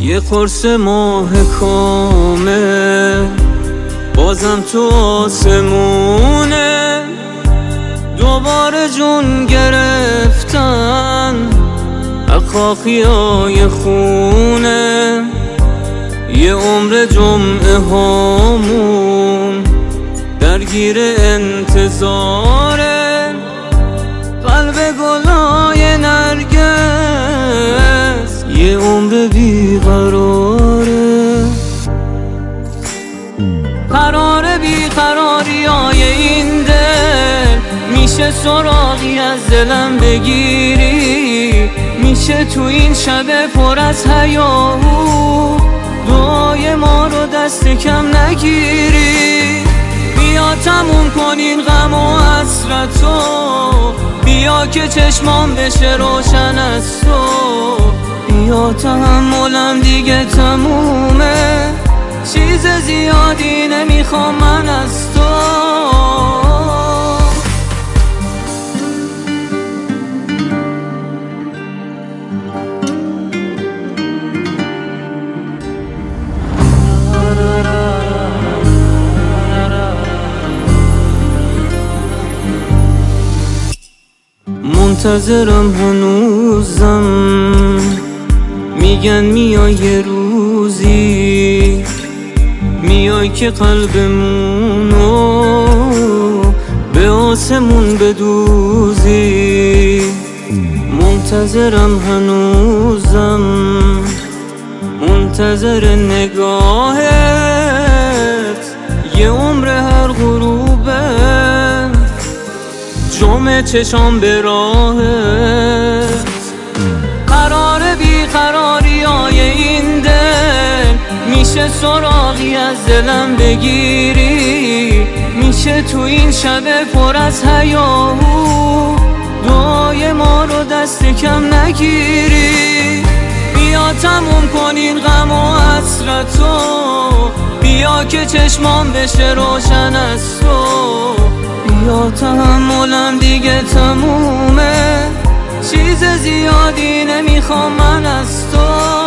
یه قرص ماه کامل بازم تو آسمونه، دوباره جون گرفتن خاخیای خونه. یه عمر جمعه هامون درگیر انتظاره، قلب گلای نرگس یه عمر بیقراره. قرار بیقراریای این دل میشه سراغی از دلم بگیری، میشه تو این شب پر از هیاهو دعای ما رو دست کم نگیری. بیا تموم کن این غم و حسرتو، بیا که چشمام بشه روشن از تو. بیا تحملم دیگه تمومه، چیز زیادی نمیخوام من از تو. منتظرم هنوزم، میگن میای یه روزی، میای که قلبمونو به آسمون بدوزی. منتظرم هنوزم، منتظر نگاهت، یه عمر هر غروبه جمعه چشام به راهت. قرار بیقراریای این دل میشه سراغی از دلم بگیری، میشه تو این شب پر از هیاهو دعای ما رو دست کم نگیری. بیا تموم کن این غم و حسرتو، بیا که چشمام بشه روشن از تو. بیا تحملم دیگه تمومه، چیز زیادی نمیخوام من از تو.